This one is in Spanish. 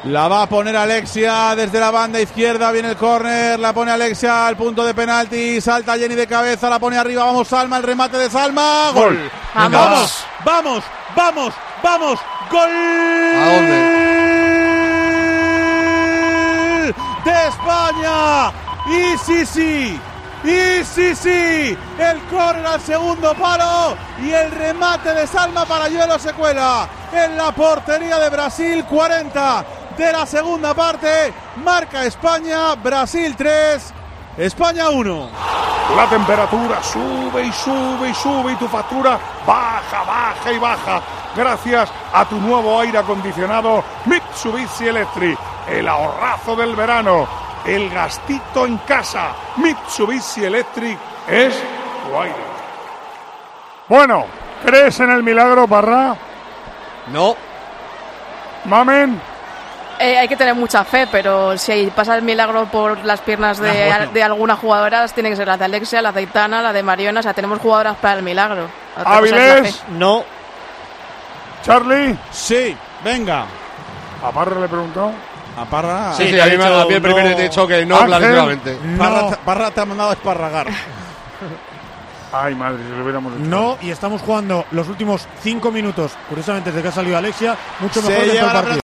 La va a poner Alexia desde la banda izquierda. Viene el córner. La pone Alexia al punto de penalti. Salta Jenny de cabeza. La pone arriba. Vamos, Salma. El remate de Salma. ¡Gol! ¡Vamos! ¡Vamos! ¡Vamos! ¡Vamos! ¡Gol! ¿A dónde? ¡De España! ¡Y sí! El córner al segundo palo y el remate de Salma Parayuelo se cuela en la portería de Brasil. 40 de la segunda parte, marca España, Brasil 3, España 1. La temperatura sube y tu factura baja gracias a tu nuevo aire acondicionado Mitsubishi Electric, el ahorrazo del verano, el gastito en casa. Mitsubishi Electric es tu aire. Bueno, ¿crees en el milagro, Parra? No. Mamen. Hay que tener mucha fe, pero si pasa el milagro por las piernas de alguna jugadora, tiene que ser la de Alexia, la de Aitana, la de Mariona. O sea, tenemos jugadoras para el milagro. ¿Avilés? No. ¿Charlie? Sí, venga. ¿A Parra le preguntó? A Parra. Sí, a mí el primer he dicho que no, clarísimamente. Parra te ha mandado a esparragar. Ay, madre, si lo hubiéramos hecho. No, y estamos jugando los últimos 5 minutos, curiosamente desde que ha salido Alexia, mucho mejor que el partido.